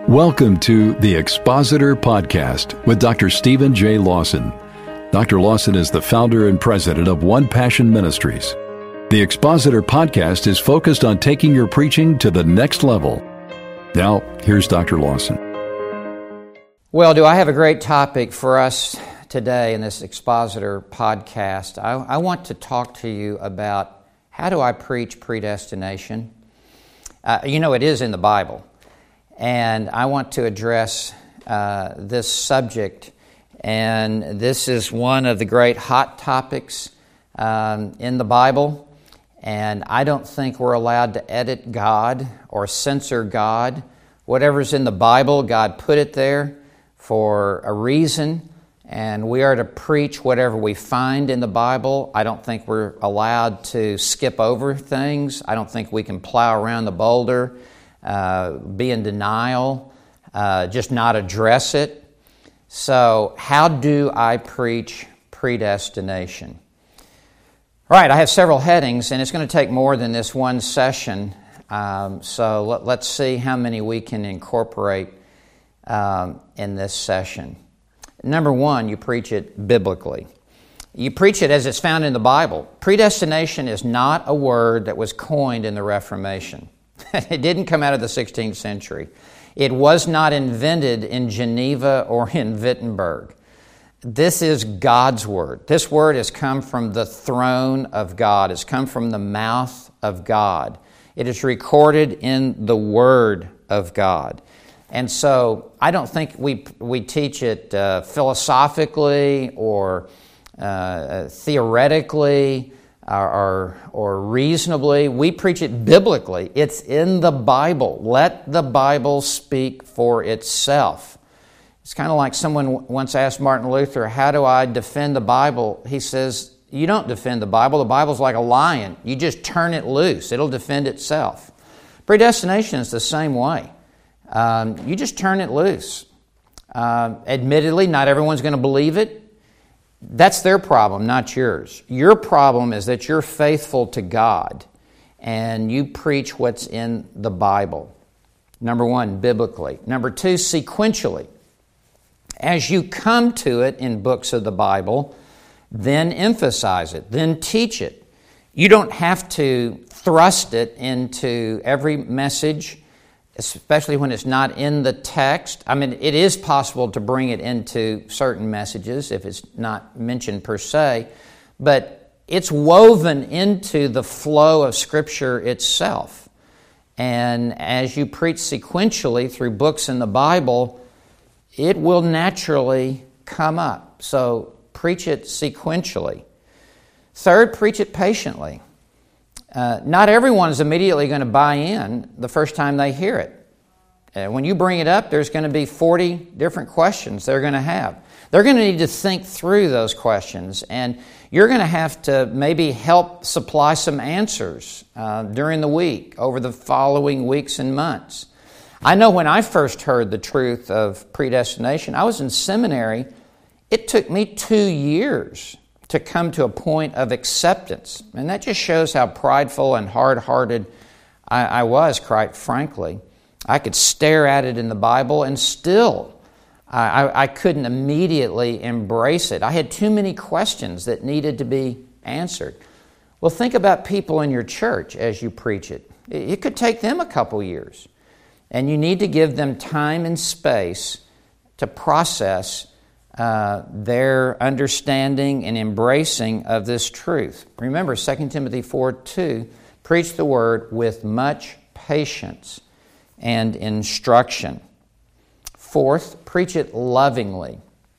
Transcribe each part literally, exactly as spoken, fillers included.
Welcome to the Expositor Podcast with Doctor Stephen J. Lawson. Doctor Lawson is the founder and president of One Passion Ministries. The Expositor Podcast is focused on taking your preaching to the next level. Now, here's Doctor Lawson. Well, do I have a great topic for us today in this Expositor Podcast? I, I want to talk to you about how do I preach predestination. Uh, you know, it is in the Bible. And I want to address uh, this subject, and this is one of the great hot topics um, in the Bible, and I don't think we're allowed to edit God or censor God. Whatever's in the Bible, God put it there for a reason, and we are to preach whatever we find in the Bible. I don't think we're allowed to skip over things. I don't think we can plow around the boulder, Uh, be in denial, uh, just not address it. So, how do I preach predestination? All right, I have several headings, and it's going to take more than this one session. Um, so, let, let's see how many we can incorporate um, in this session. Number one, you preach it biblically. You preach it as it's found in the Bible. Predestination is not a word that was coined in the Reformation. It didn't come out of the sixteenth century. It was not invented in Geneva or in Wittenberg. This is God's Word. This Word has come from the throne of God. It's come from the mouth of God. It is recorded in the Word of God. And so I don't think we we teach it uh, philosophically or uh, theoretically, Or, or, or reasonably. We preach it biblically. It's in the Bible. Let the Bible speak for itself. It's kind of like someone once asked Martin Luther, how do I defend the Bible? He says, you don't defend the Bible. The Bible's like a lion. You just turn it loose. It'll defend itself. Predestination is the same way. Um, you just turn it loose. Uh, admittedly, not everyone's going to believe it. That's their problem, not yours. Your problem is that you're faithful to God and you preach what's in the Bible. Number one, biblically. Number two, sequentially. As you come to it in books of the Bible, then emphasize it, then teach it. You don't have to thrust it into every message, especially when it's not in the text. I mean, it is possible to bring it into certain messages if it's not mentioned per se, but it's woven into the flow of Scripture itself. And as you preach sequentially through books in the Bible, it will naturally come up. So preach it sequentially. Third, preach it patiently. Uh, not everyone is immediately going to buy in the first time they hear it. Uh, when you bring it up, there's going to be forty different questions they're going to have. They're going to need to think through those questions, and you're going to have to maybe help supply some answers uh, during the week, over the following weeks and months. I know when I first heard the truth of predestination, I was in seminary. It took me two years to come to a point of acceptance. And that just shows how prideful and hard-hearted I, I was, quite frankly. I could stare at it in the Bible and still I, I, I couldn't immediately embrace it. I had too many questions that needed to be answered. Well, think about people in your church as you preach it. It, it could take them a couple years. And you need to give them time and space to process Uh, their understanding and embracing of this truth. Remember, Second Timothy four two, preach the word with much patience and instruction. Fourth, preach it lovingly.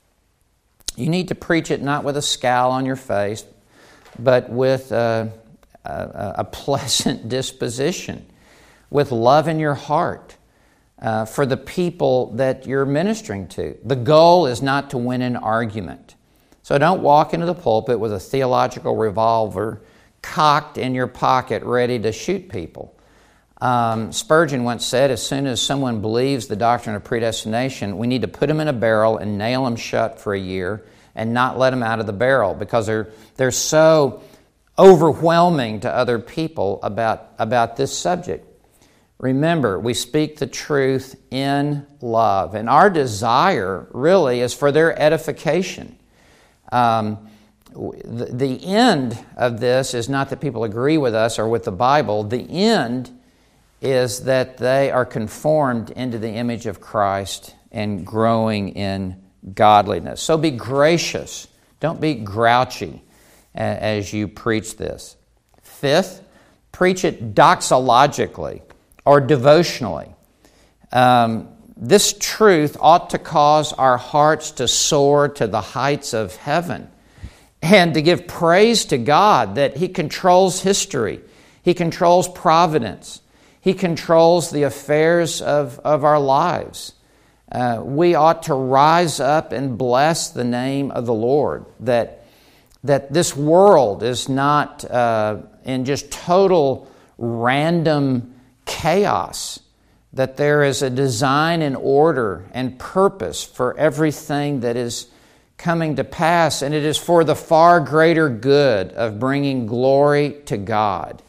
You need to preach it not with a scowl on your face, but with a, a, a pleasant disposition, with love in your heart. Uh, for the people that you're ministering to. The goal is not to win an argument. So don't walk into the pulpit with a theological revolver cocked in your pocket ready to shoot people. Um, Spurgeon once said, as soon as someone believes the doctrine of predestination, we need to put them in a barrel and nail them shut for a year and not let them out of the barrel because they're, they're so overwhelming to other people about, about this subject. Remember, we speak the truth in love, and our desire really is for their edification. Um, the, the end of this is not that people agree with us or with the Bible. The end is that they are conformed into the image of Christ and growing in godliness. So be gracious. Don't be grouchy as you preach this. Fifth, preach it doxologically or devotionally. Um, this truth ought to cause our hearts to soar to the heights of heaven and to give praise to God that He controls history. He controls providence. He controls the affairs of, of our lives. Uh, we ought to rise up and bless the name of the Lord, that, that this world is not uh, in just total random chaos, that there is a design and order and purpose for everything that is coming to pass, and it is for the far greater good of bringing glory to God.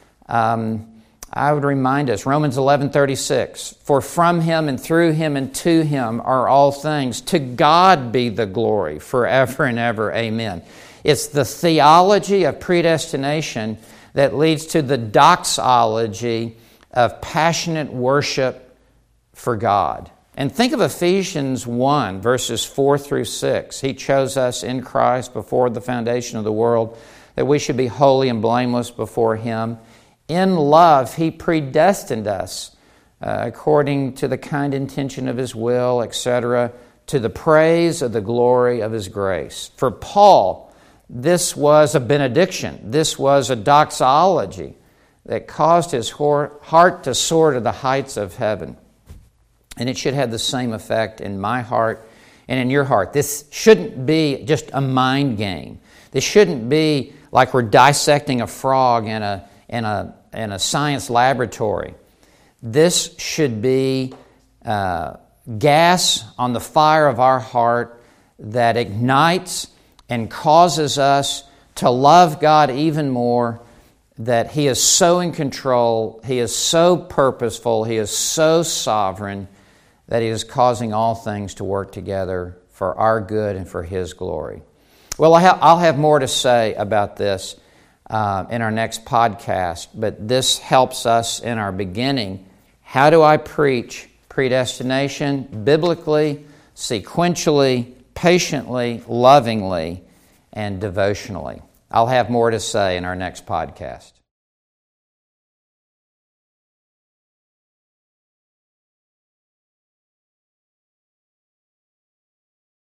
Um, I would remind us, Romans eleven thirty-six, for from Him and through Him and to Him are all things. To God be the glory forever and ever. Amen. It's the theology of predestination that leads to the doxology of passionate worship for God. And think of Ephesians one, verses four through six. He chose us in Christ before the foundation of the world, that we should be holy and blameless before Him. In love, He predestined us uh, according to the kind intention of His will, et cetera, to the praise of the glory of His grace. For Paul, this was a benediction. This was a doxology that caused his heart to soar to the heights of heaven. And it should have the same effect in my heart and in your heart. This shouldn't be just a mind game. This shouldn't be like we're dissecting a frog in a, in a, in a science laboratory. This should be uh, gas on the fire of our heart that ignites and causes us to love God even more, that He is so in control, He is so purposeful, He is so sovereign, that He is causing all things to work together for our good and for His glory. Well, I'll have more to say about this uh, in our next podcast, but this helps us in our beginning. How do I preach predestination biblically, sequentially, patiently, lovingly, and devotionally? I'll have more to say in our next podcast.